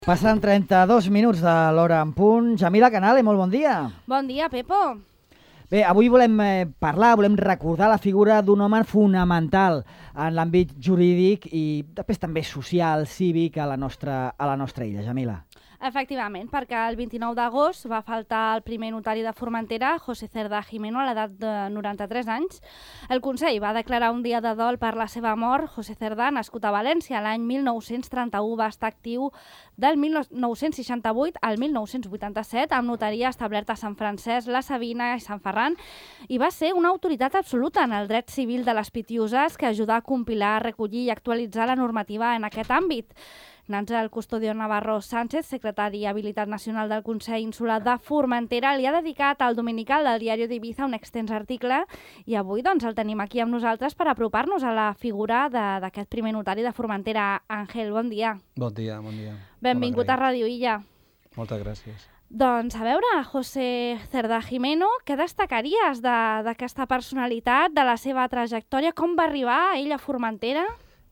Passen 32 minuts de l'hora en punt. Jamila Canale, molt bon dia. Bon dia, Pepo. Bé, avui volem volem recordar la figura d'un home fonamental en l'àmbit jurídic i després també social, cívic a la nostra illa, Jamila. Efectivament, perquè el 29 d'agost va faltar el primer notari de Formentera, José Cerdá Jimeno, a l'edat de 93 anys. El Consell va declarar un dia de dol per la seva mort. José Cerdá, nascut a València l'any 1931, va estar actiu del 1968 al 1987 amb notaria establerta a Sant Francesc, la Sabina i Sant Ferran, i va ser una autoritat absoluta en el dret civil de les Pitiuses que ajudà a compilar, recollir i actualitzar la normativa en aquest àmbit. Àngel Custodio Navarro Sánchez, secretari habilitat nacional del Consell Insular de Formentera, li ha dedicat al dominical del Diario de Ibiza un extens article i avui doncs, el tenim aquí amb nosaltres per apropar-nos a la figura d'aquest primer notari de Formentera. Àngel, bon dia. Bon dia, bon dia. Benvingut a Ràdio Illa. Moltes gràcies. Doncs a veure, José Cerdá Jimeno, què destacaries d'aquesta personalitat, de la seva trajectòria? Com va arribar ell a Formentera?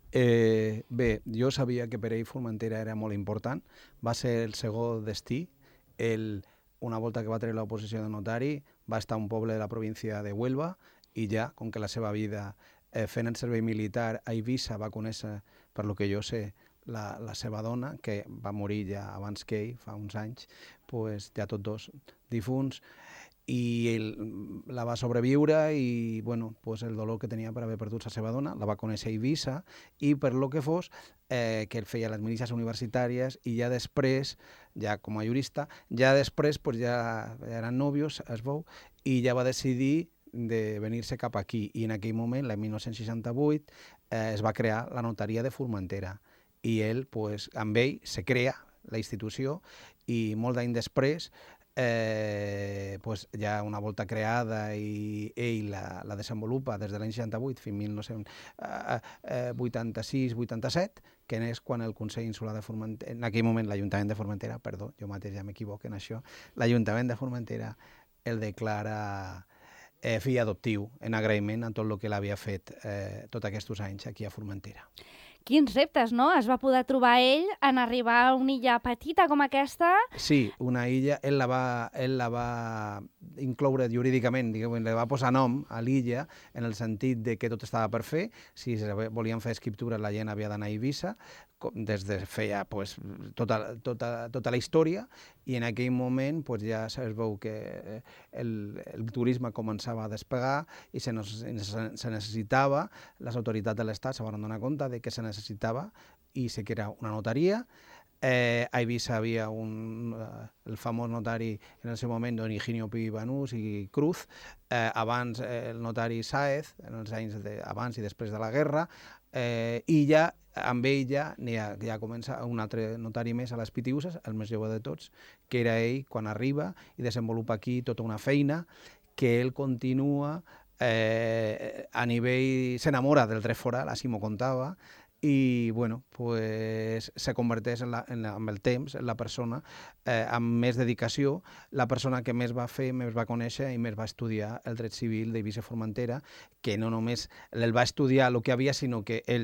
Bé, jo sabia que per ell Formentera era molt important. Va ser el segon destí. Una volta que va treure l'oposició de notari, va estar a un poble de la província de Huelva i ja, com que la seva vida fent el servei militar a Eivissa va conèixer, per lo que jo sé, la seva dona, que va morir ja abans que ell, fa uns anys, pues, ja tots dos difunts, i ell la va sobreviure i bueno, pues el dolor que tenia per haver perdut la seva dona, la va conèixer a Eivissa i per lo que fos, que ell feia les milícies universitàries i ja després, ja com a jurista, ja després pues, ja eren nòvios, es veu, i ja va decidir de venir-se cap aquí i en aquell moment, l'any 1968, es va crear la notaria de Formentera i ell, pues, amb ell se crea la institució i molt d'any després pues ja una volta creada i ell la desenvolupa des de l'any 68 fins a 1986-87, que és quan el Consell Insular de Formentera, en aquell moment l'Ajuntament de Formentera, perdó, jo mateix ja m'equivoco en això, l'Ajuntament de Formentera el declara fill adoptiu en agraïment a tot el que l'havia fet tots aquests anys aquí a Formentera. Quins reptes, no? Es va poder trobar ell en arribar a una illa petita com aquesta? Sí, una illa, ell la va incloure jurídicament, diguem, li va posar nom a l'illa en el sentit de que tot estava per fer. Si volien fer escriptura, la gent havia d'anar a Eivissa, des de feia pues, tota la història, i en aquell moment pues, ja es veu que el turisme començava a despegar i se necessitava, les autoritats de l'Estat se van donar compte de que se necessitava i se crea una notaria. A Eivissa havia el famós notari en el seu moment, don Higinio Pi Banús i Cruz, abans el notari Sáez, en els anys abans i després de la guerra, i ja amb ell ja comença un altre notari més a les Pitiuses, el més jove de tots, que era ell quan arriba i desenvolupa aquí tota una feina que ell continua a nivell... s'enamora del dret foral, així m'ho contava, i bueno, pues, se converteix amb el temps en la persona amb més dedicació, la persona que més va fer, més va conèixer i més va estudiar el dret civil d'Eivissa Formentera, que no només el va estudiar el que havia, sinó que ell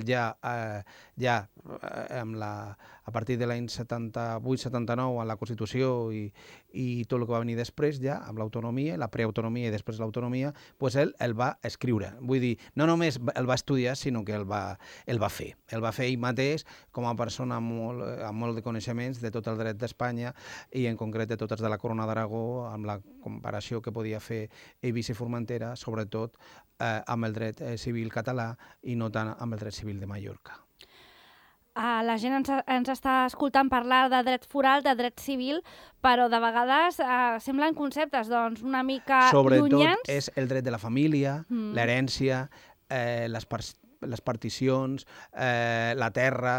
a partir de l'any 78-79 amb la Constitució i tot el que va venir després, ja amb l'autonomia, la preautonomia i després l'autonomia, pues ell el va escriure. Vull dir, no només el va estudiar, sinó que el va fer. El va fer ell mateix com a persona amb molt de coneixements de tot el dret d'Espanya i en concret de totes de la Corona d'Aragó, amb la comparació que podia fer Eivissa i Formentera, sobretot amb el dret civil català i no tant amb el dret civil de Mallorca. La gent ens està escoltant parlar de dret foral, de dret civil, però de vegades semblen conceptes doncs, una mica llunyans. Sobretot és el dret de la família, l'herència, les particions, la terra,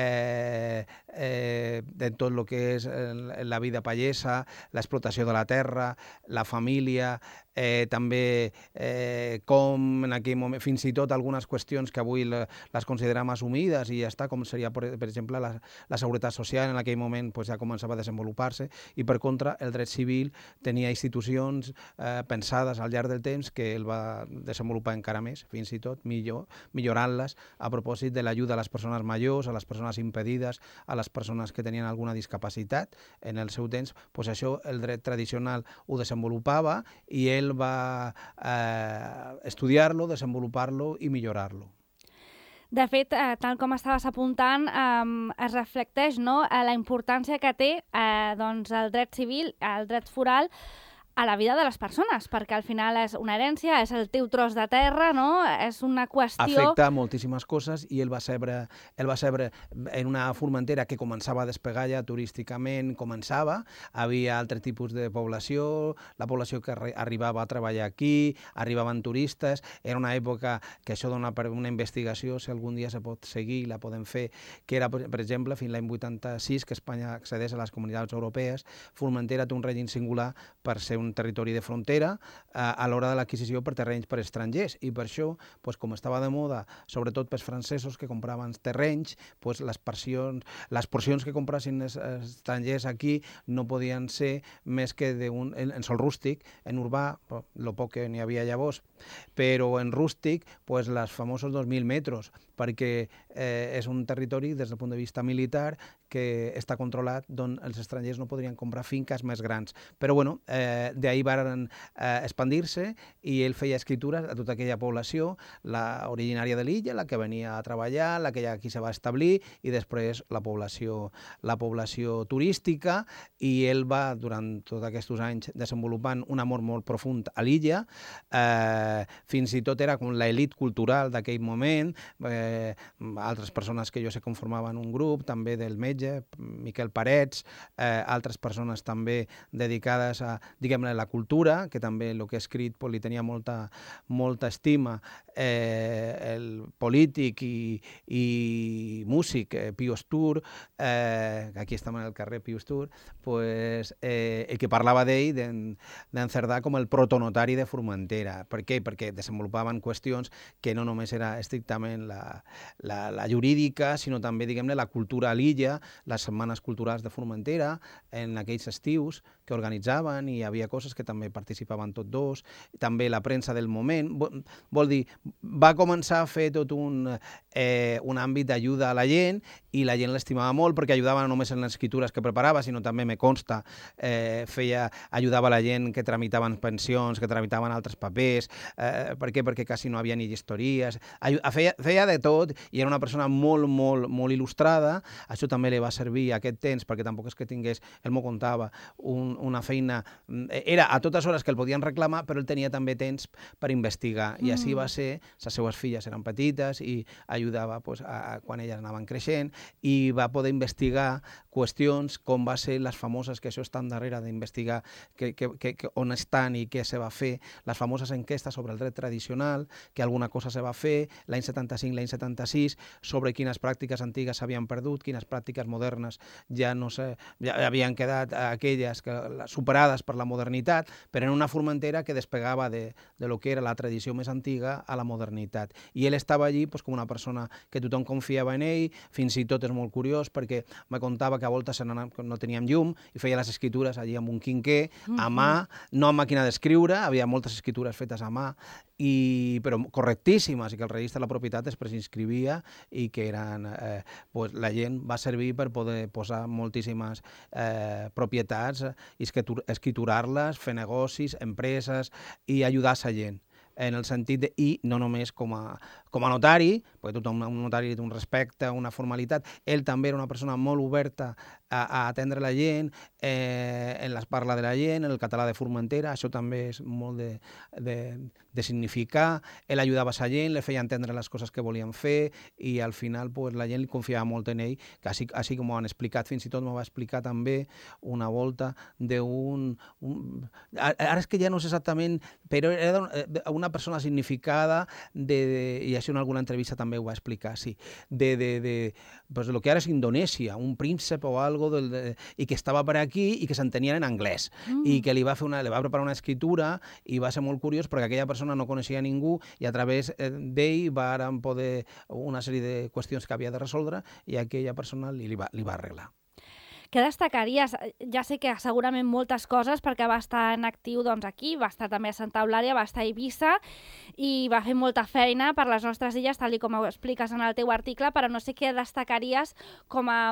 de tot el que és la vida pallesa, l'explotació de la terra, la família, també com en aquell moment, fins i tot algunes qüestions que avui les considerem assumides i ja està, com seria, per exemple, la seguretat social, en aquell moment ja començava a desenvolupar-se, i per contra el dret civil tenia institucions pensades al llarg del temps que el va desenvolupar encara més, fins i tot millor millorant-les a propòsit de l'ajuda a les persones majors, a les persones impedides, a les persones que tenien alguna discapacitat. En el seu temps, pues això el dret tradicional ho desenvolupava i ell va estudiar-lo, desenvolupar-lo i millorar-lo. De fet, tal com estaves apuntant, es reflecteix, no?, la importància que té doncs, el dret civil, el dret foral, a la vida de les persones, perquè al final és una herència, és el teu tros de terra, no? És una qüestió... Afecta moltíssimes coses i ell va sebre en una Formentera que començava a despegar ja turísticament, havia altre tipus de població, la població que arribava a treballar aquí, arribaven turistes, era una època que això dona per una investigació, si algun dia se pot seguir, la podem fer, que era, per exemple, fins l'any 86, que Espanya accedeix a les comunitats europees, Formentera té un règim singular per ser un territori de frontera a l'hora de l'adquisició per terrenys per estrangers i per això, com estava de moda, sobretot pels francesos que compraven terrenys, les porcions que comprassin els estrangers aquí no podien ser més que en sol rústic, en urbà, el poc que n'hi havia llavors, però en rústic, les famosos 2.000 metres, perquè és un territori des del punt de vista militar que està controlat, on els estrangers no podrien comprar finques més grans. Però bueno, d'ahir van expandir-se i ell feia escritures a tota aquella població, la originària de l'illa, la que venia a treballar, la que ja aquí se va establir, i després la població turística, i ell va, durant tots aquests anys, desenvolupant un amor molt profund a l'illa, fins i tot era com l'elit cultural d'aquell moment, altres persones que jo sé conformaven un grup, també del metge, Miquel Parets, altres persones també dedicades a, diguem-ne, la cultura, que també el que he escrit li tenia molta estima, el polític i músic Pío Estur, aquí estem en el carrer Pío Estur, el que parlava d'ell, d'en Cerdà, com el protonotari de Formentera. Per què? Perquè desenvolupaven qüestions que no només era estrictament la jurídica, sinó també, diguem-ne, la cultura a l'illa, les setmanes culturals de Formentera, en aquells estius que organitzaven, i hi havia coses que també participaven tots dos, també la premsa del moment. Vol dir, va començar a fer tot un àmbit d'ajuda a la gent, i la gent l'estimava molt perquè ajudava no només en les escritures que preparava, sinó també, me consta, ajudava la gent que tramitaven pensions, que tramitaven altres papers. Per què? Perquè quasi no havia ni gestories. Feia de tot, i era una persona molt, molt, molt il·lustrada. Això també li va servir aquest temps, perquè tampoc és que tingués, ell m'ho contava, una feina... Era a totes hores que el podien reclamar, però ell tenia també temps per investigar, i així va ser. Les seues filles eren petites i ajudava quan elles anaven creixent, i va poder investigar qüestions com va ser les famoses, que això estan darrere d'investigar on estan i què se va fer, les famoses enquestes sobre el dret tradicional, que alguna cosa se va fer l'any 75, l'any 76, sobre quines pràctiques antigues s'havien perdut, quines pràctiques modernes ja havien quedat aquelles superades per la modernitat, però en una Formentera que despegava de lo que era la tradició més antiga a la modernitat. I ell estava allí com una persona que tothom confiava en ell, fins i tot és molt curiós perquè me contava que a voltes no teníem llum i feia les escritures allí amb un quinquer, a mà, no amb màquina d'escriure, havia moltes escritures fetes a mà, però correctíssimes, i que el registre de la propietat es preinscrivia, i que eren... la gent va servir per poder posar moltíssimes propietats, i escriturar-les, fer negocis, empreses, i ajudar la gent, en el sentit de, i no només com a notari, perquè tothom, un notari té un respecte, una formalitat, ell també era una persona molt oberta a atendre la gent, en les parla de la gent, en el català de Formentera, això també és molt de significar, ell ajudava la gent, li feia entendre les coses que volien fer, i al final la gent li confiava molt en ell, que així com ho han explicat, fins i tot m'ho va explicar també una volta d'un... Ara és que ja no sé exactament, però era una persona significada, i això en alguna entrevista també ho va explicar, sí, de lo que ara és Indonèsia, un príncep o algo, i que estava per aquí i que s'entenien en anglès, i que li va preparar una escritura, i va ser molt curiós perquè aquella persona no coneixia ningú, i a través d'ell van poder una sèrie de qüestions que havia de resoldre, i aquella persona li va arreglar. Què destacaries? Ja sé que segurament moltes coses, perquè va estar en actiu doncs, aquí, va estar també a Santa Eulàlia, va estar a Eivissa i va fer molta feina per les nostres illes, tal com ho expliques en el teu article, però no sé què destacaries com a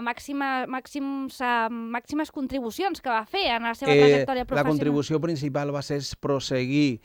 màximes contribucions que va fer en la seva trajectòria professional. La contribució principal va ser proseguir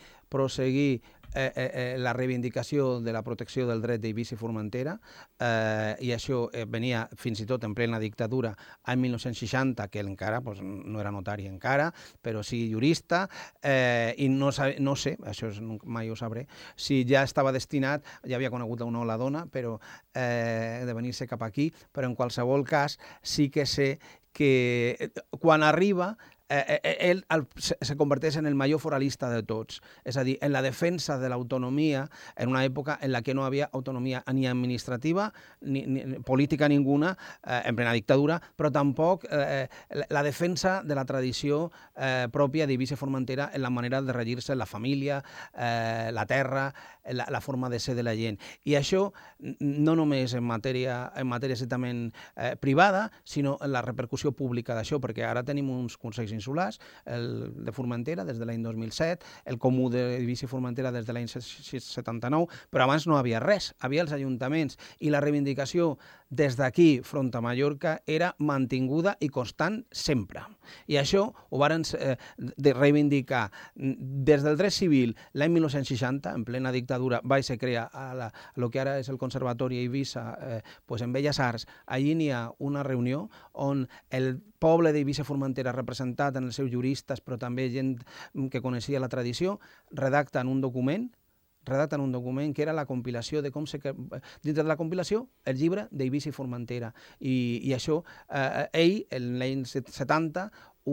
la reivindicació de la protecció del dret d'Eivissa i Formentera, i això venia fins i tot en plena dictadura en 1960, que ell encara no era notari encara, però sí jurista, i no sé, això mai ho sabré, si ja estava destinat, ja havia conegut una ola dona, però de venir-se cap aquí, però en qualsevol cas sí que sé que quan arriba ell se converteix en el major foralista de tots, és a dir, en la defensa de l'autonomia en una època en la que no havia autonomia ni administrativa ni política ninguna, en plena dictadura, però tampoc la defensa de la tradició pròpia d'Eivissa i Formentera en la manera de regir-se la família, la terra, la forma de ser de la gent. I això no només en matèria estrictament privada, sinó en la repercussió pública d'això, perquè ara tenim uns consells insulars, el de Formentera des de l'any 2007, el comú d'Eivissa i Formentera des de l'any 79, però abans no havia res, havia els ajuntaments, i la reivindicació des d'aquí, front a Mallorca, era mantinguda i constant sempre. I això ho varen reivindicar des del dret civil l'any 1960, en plena dictadura, va ser crear el que ara és el Conservatori a Eivissa, en Belles Arts. Allí n'hi ha una reunió on el poble d'Eivissa i Formentera, representat en els seus juristes, però també gent que coneixia la tradició, redacten un document que era la compilació de com dintre de la compilació, el llibre d'Eivissa i Formentera. I això, ell, en l'any 70,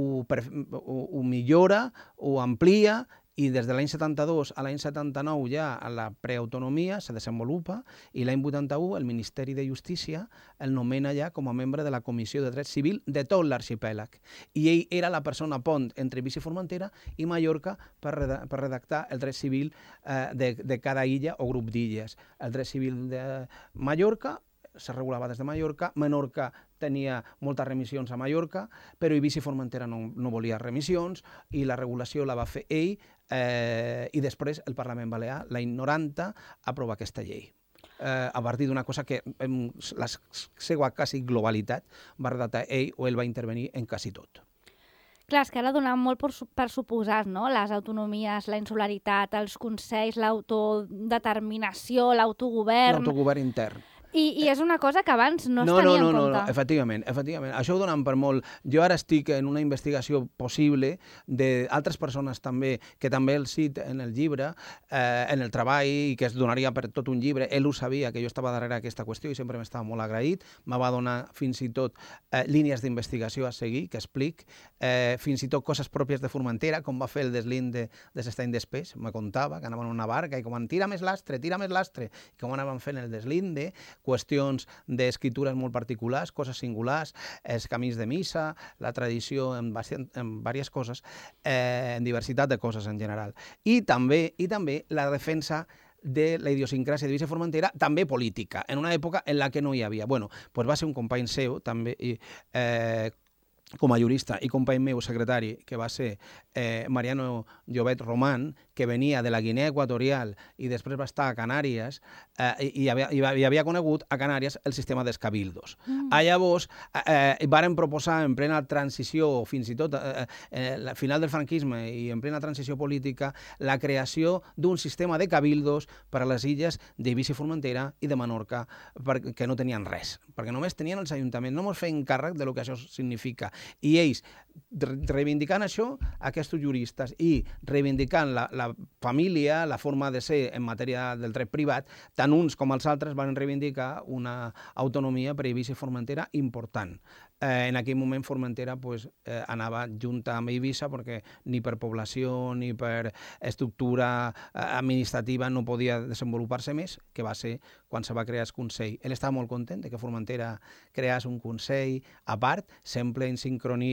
ho millora, ho amplia, i des de l'any 72 a l'any 79 ja la preautonomia se desenvolupa, i l'any 81 el Ministeri de Justícia el nomena ja com a membre de la Comissió de Dret Civil de tot l'arxipèlag. I ell era la persona pont entre Eivissa i Formentera i Mallorca per redactar el dret civil de cada illa o grup d'illes. El dret civil de Mallorca se regulava des de Mallorca, Menorca tenia moltes remissions a Mallorca, però Eivissa i Formentera no volia remissions, i la regulació la va fer ell, i després el Parlament Balear, l'any 90, aprova aquesta llei. A partir d'una cosa que en la seva quasi globalitat va redactar ell, o ell va intervenir en quasi tot. Clar, és que ara donem molt per suposat, no? Les autonomies, la insularitat, els consells, l'autodeterminació, l'autogovern... L'autogovern intern. I és una cosa que abans no es tenia en compte. No, efectivament. Això ho donen per molt. Jo ara estic en una investigació possible d'altres persones també, que també el cit en el llibre, en el treball, i que es donaria per tot un llibre. Ell ho sabia, que jo estava darrere d'aquesta qüestió, i sempre m'estava molt agraït. Me va donar fins i tot línies d'investigació a seguir, que explic, fins i tot coses pròpies de Formentera, com va fer el deslinde de s'estany després. Me contava que anaven en una barca i com van tira més lastre, i com anaven fent el deslinde, qüestions d'escritures molt particulars, coses singulars, els camins de missa, la tradició en diverses coses, en diversitat de coses en general. I també la defensa de la idiosincràsia d'Eivissa i Formentera, també política, en una època en la que no hi havia. Bueno, va ser un company seu, també, com a jurista, i company meu secretari, que va ser Mariano Llobet Román, que venia de la Guinea Equatorial i després va estar a Canàries, i havia conegut a Canàries el sistema dels cabildos. Llavors, varen proposar en plena transició, o fins i tot al final del franquisme i en plena transició política, la creació d'un sistema de cabildos per a les illes d'Eivissa i Formentera i de Menorca, perquè no tenien res, perquè només tenien els ajuntaments, no ens feien càrrec de lo que això significa. I ells, reivindicant això, aquests juristes, i reivindicant la família, la forma de ser en matèria del dret privat, tant uns com els altres van reivindicar una autonomia per a Eivissa i Formentera important. En aquell moment Formentera anava junta amb Eivissa perquè ni per població ni per estructura administrativa no podia desenvolupar-se més, que va ser quan se va crear el Consell. Ell estava molt content de que Formentera creés un Consell a part, sempre en sincronia amb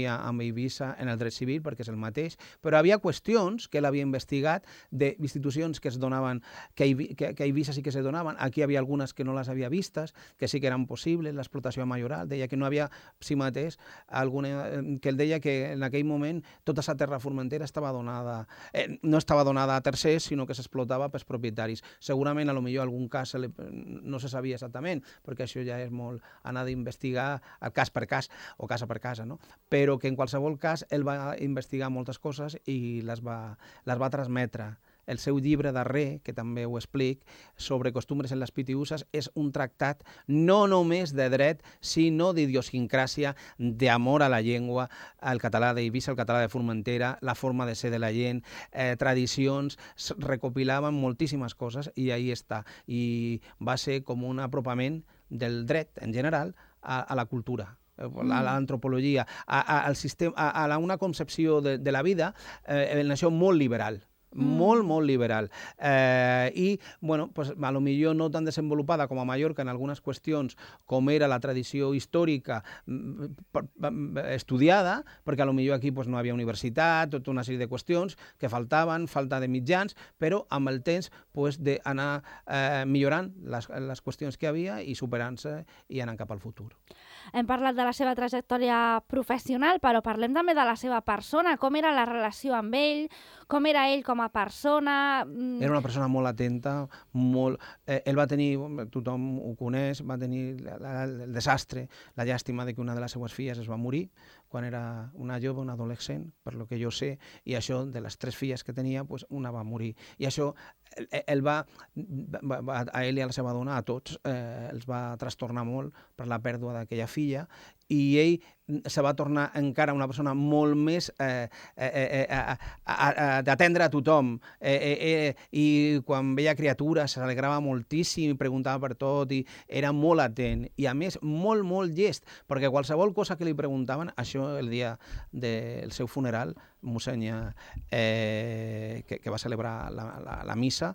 Eivissa en el dret civil, perquè és el mateix, però havia qüestions que ell havia investigat d'institucions que es donaven, que a Eivissa sí que se donaven, aquí hi havia algunes que no les havia vistes, que sí que eren possibles, l'explotació majoral, deia que no havia, si mateix, que ell deia que en aquell moment tota la terra formentera estava donada, no estava donada a tercers, sinó que s'explotava pels propietaris. Segurament, a lo millor, algun cas no se sabia exactament, perquè això ja és molt anar d'investigar el cas per cas, o casa per casa, no? Però que en qualsevol cas ell va investigar moltes coses i les va transmetre. El seu llibre darrer, que també ho explic, sobre costumbres en les pitiüses, és un tractat no només de dret, sinó d'idiosincràsia, d'amor a la llengua, el català d'Eivissa, el català de Formentera, la forma de ser de la gent, tradicions, recopilaven moltíssimes coses i ahí està. I va ser com un apropament del dret en general a la cultura, a l'antropologia, al sistema, a una concepció de la vida, en això molt liberal. Molt liberal. I, bueno, pues, a lo millor no tan desenvolupada com a Mallorca en algunes qüestions com era la tradició històrica estudiada, perquè a lo millor aquí pues, no havia universitat, tota una sèrie de qüestions que faltaven, falta de mitjans, però amb el temps pues, d'anar millorant les qüestions que havia i superant-se i anant cap al futur. Hem parlat de la seva trajectòria professional, però parlem també de la seva persona, com era la relació amb ell, com era ell com a persona... Era una persona molt atenta, molt... ell va tenir, tothom ho coneix, va tenir el desastre, la llàstima de que una de les seues filles es va morir quan era una jove, una adolescent, per lo que jo sé, i això, de les 3 filles que tenia, pues, una va morir. I això, a ell i a la seva dona, a tots, els va trastornar molt per la pèrdua d'aquella filla, i ell se va tornar encara una persona molt més d'atendre a tothom, i quan veia criatures s'alegrava moltíssim, preguntava per tot, i era molt atent, i a més molt llest, perquè qualsevol cosa que li preguntaven, això el dia del seu funeral, Mossenya, que va celebrar la missa,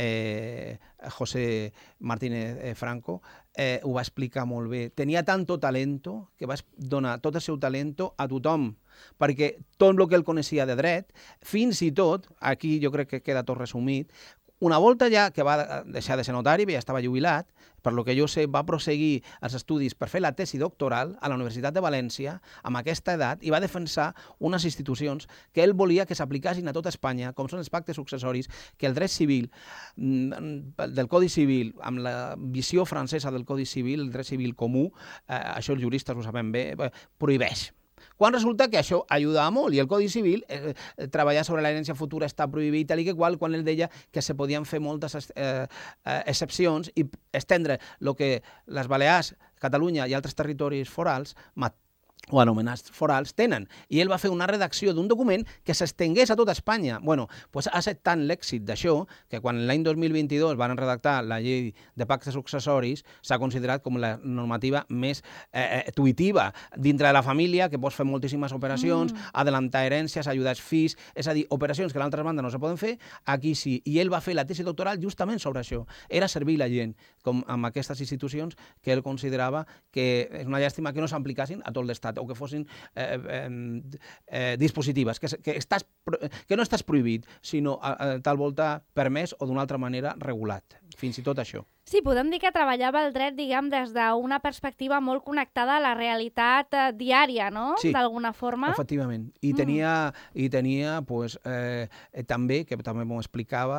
José Martínez Franco, ho va explicar molt bé. Tenia tanto talento que va donar tot el seu talento a tothom, perquè tot el que ell coneixia de dret, fins i tot, aquí jo crec que queda tot resumit, una volta ja que va deixar de ser notari, ja estava jubilat, per lo que jo sé, va prosseguir els estudis per fer la tesi doctoral a la Universitat de València amb aquesta edat i va defensar unes institucions que ell volia que s'aplicassin a tota Espanya, com són els pactes successoris, que el dret civil del Codi Civil, amb la visió francesa del Codi Civil, el dret civil comú, això els juristes ho sabem bé, prohibeix. Quan resulta que això ajudava molt i el Codi Civil, treballar sobre l'herència futura està prohibit, tal i que qual, quan ell deia que se podien fer moltes excepcions i estendre el que les Balears, Catalunya i altres territoris forals o anomenats forals tenen. I ell va fer una redacció d'un document que s'estengués a tota Espanya. Bueno, doncs ha estat tant l'èxit d'això que quan l'any 2022 van redactar la llei de pactes successoris s'ha considerat com la normativa més tuitiva dintre de la família, que pots fer moltíssimes operacions, adelantar herències, ajudar els fills, és a dir, operacions que a l'altra banda no se poden fer, aquí sí. I ell va fer la tesi doctoral justament sobre això. Era servir la gent, com amb aquestes institucions que ell considerava que és una llàstima que no s'aplicassin a tot l'Estat, o que fossin dispositives, que no estàs prohibit, sinó tal volta permès o d'una altra manera regulat, fins i tot això. Sí, podem dir que treballava el dret, diguem, des d'una perspectiva molt connectada a la realitat diària, no? Sí, d'alguna forma. Efectivament. I tenia pues, també, que també m'ho explicava,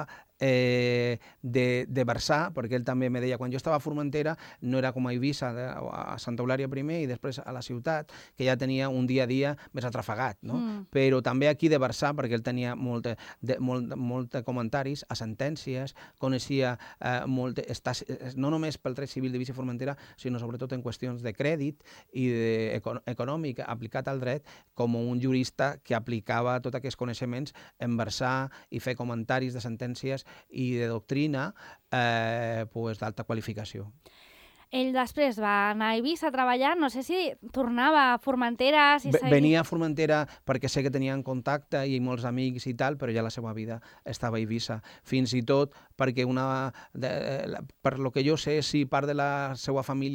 de versar, perquè ell també me deia, quan jo estava a Formentera, no era com a Eivissa, a Santa Eulària primer i després a la ciutat, que ja tenia un dia a dia més atrafegat, no? Però també aquí de versar, perquè ell tenia molt comentaris a sentències, coneixia no només pel dret civil d'Eivissa i Formentera, sinó sobretot en qüestions de crèdit i econòmic aplicat al dret, com un jurista que aplicava tots aquests coneixements en versar i fer comentaris de sentències i de doctrina d'alta qualificació. Ell després va anar a Eivissa a treballar, no sé si tornava a Formentera... Venia a Formentera perquè sé que tenien contacte i molts amics i tal, però ja la seva vida estava a Eivissa. Fins i tot perquè per lo que jo sé, sí, part de la seva família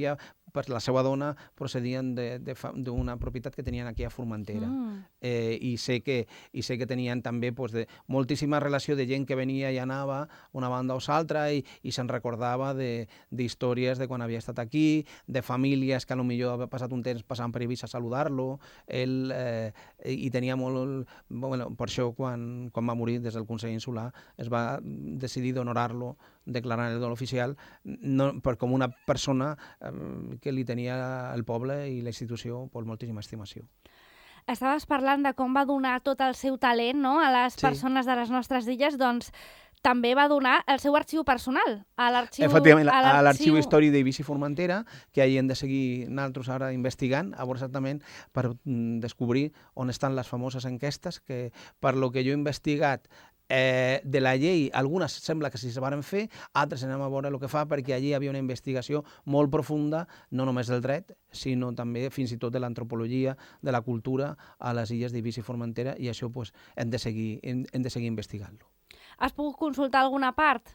la seva dona procedien d'una propietat que tenien aquí a Formentera. I sé que tenien també moltíssima relació de gent que venia i anava una banda o l'altra i se'n recordava d'històries de quan havia estat aquí, de famílies que potser havia passat un temps passant per Eivissa a saludar-lo. Ell i tenia molt... Per això, quan va morir des del Consell Insular, es va decidir d'honorar-lo declarant el dol oficial com una persona que li tenia el poble i la institució moltíssima estimació. Estaves parlant de com va donar tot el seu talent, no?, a les persones de les nostres illes, doncs també va donar el seu arxiu personal a l'arxiu... Efectivament, a l'arxiu històric d'Eivissa i Formentera, que hi hem de seguir nosaltres ara investigant, a veure exactament per descobrir on estan les famoses enquestes, que per lo que jo he investigat de la llei, algunes sembla que sí se varen fer, altres anem a veure el que fa, perquè allí hi havia una investigació molt profunda, no només del dret, sinó també fins i tot de l'antropologia, de la cultura a les illes d'Eivissa i Formentera, i això hem de seguir investigant-lo. Has pogut consultar alguna part?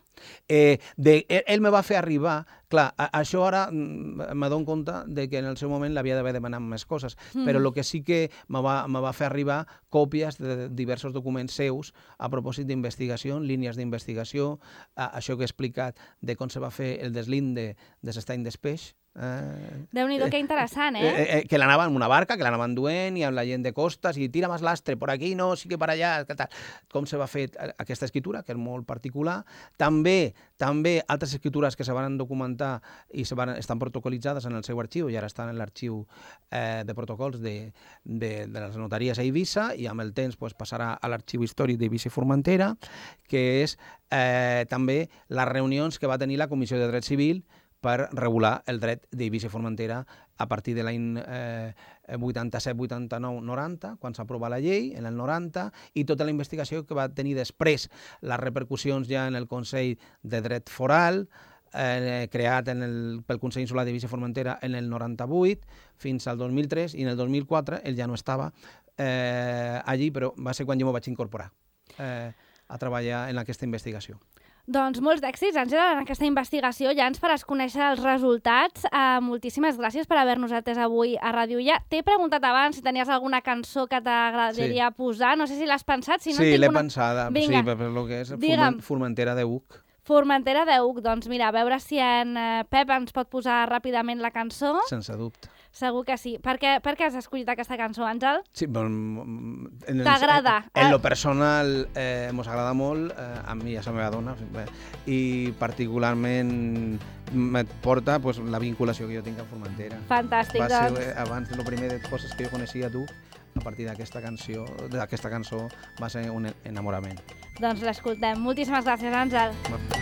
Ell me va fer arribar, clar, això ara me dono compte de que en el seu moment l'havia d'haver demanat més coses, però el que sí que me va fer arribar còpies de diversos documents seus a propòsit d'investigació, línies d'investigació, això que he explicat de com se va fer el deslinde de l'estany d'Espeix. Déu-n'hi-do, que interessant, que l'anaven en una barca, que l'anaven duent i amb la gent de costes i tira més lastre, por aquí no, sí que per allà, tal. Com se va fer aquesta escritura, que és molt particular. També altres escritures que se van documentar i estan protocolitzades en el seu arxiu i ara estan en l'arxiu de protocols de les notaries a Eivissa, i amb el temps passarà a l'arxiu històric d'Eivissa i Formentera, que és també les reunions que va tenir la Comissió de Dret Civil per regular el dret d'Eivissa i Formentera a partir de l'any 87, 89, 90, quan s'aprova la llei, en el 90, i tota la investigació que va tenir després les repercussions ja en el Consell de Dret Foral, creat pel Consell Insular d'Eivissa i Formentera en el 98, fins al 2003, i en el 2004 ell ja no estava allí, però va ser quan jo m'ho vaig incorporar a treballar en aquesta investigació. Doncs molts d'èxits, Àngela, en aquesta investigació. Ja ens faràs conèixer els resultats. Moltíssimes gràcies per haver-nos atès avui a Ràdio Illa. T'he preguntat abans si tenies alguna cançó que t'agradaria posar. No sé si l'has pensat. Si no, sí, l'he pensada. Sí, per el que és Formentera de Uc. Formentera de Uc. Doncs mira, a veure si en Pep ens pot posar ràpidament la cançó. Sense dubte. Segur que sí. Per què has escollit aquesta cançó, Àngel? Sí, t'agrada? En lo personal mos agrada molt, a mi i a la meva dona, i particularment me porta la vinculació que jo tinc a Formentera. Fantàstic, doncs. Va ser abans de lo primer de coses que jo coneixia tu, a partir d'aquesta cançó va ser un enamorament. Doncs l'escoltem. Moltíssimes gràcies, Àngel.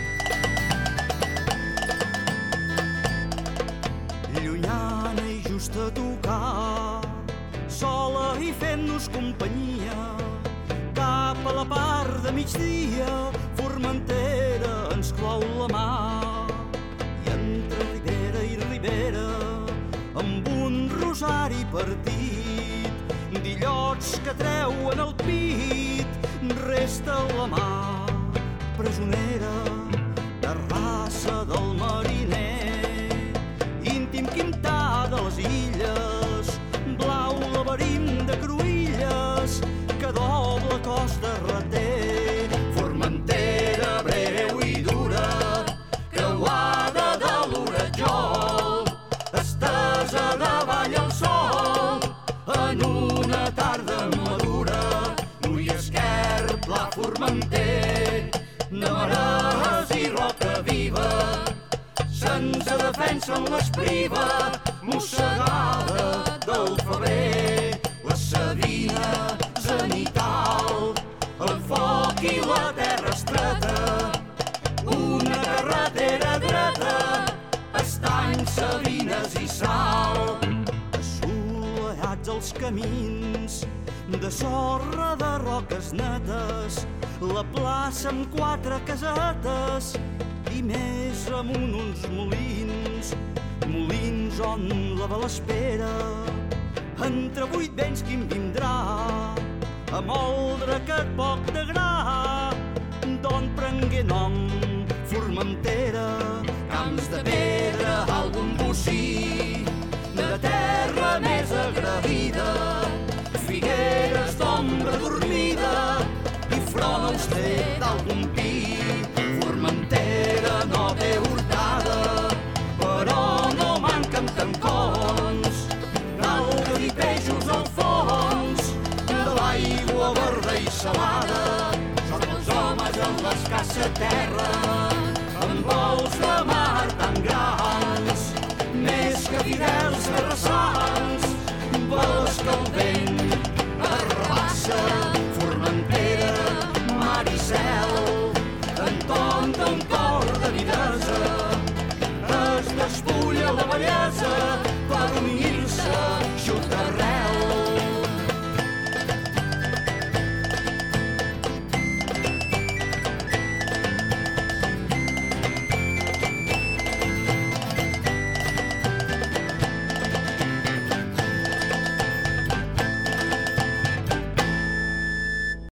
Llunyana i just a tocar, sola i fent-nos companyia, cap a la part de migdia, Formentera ens clou la mà. I entre ribera i ribera, amb un rosari partit, d'illots que treuen el pit, resta la mà presonera de raça del mariner. Íntim quintà de les illes, blau laberint de cruïlles que doble costa reté. Formentera breu i dura, creuada de l'Orajol, estesa davall al sol, en una tarda madura. N'ui esquerp, pla Formenter, de mares i roca viva, se'ns defensen l'espriva, mossegada del febrer, la savina zenital, el foc i la terra estreta, una carretera dreta, estany, savines i sal. Assolellats els camins, de sorra de roques netes, la plaça amb 4 casetes, i més amunt uns molins, molins on la vela espera, entre 8 vents quin vindrà, a moldre aquest poc de gra, d'on prengué nom Formentera, camps de pedra, algun bocí, salada, són els homes en l'escassa terra.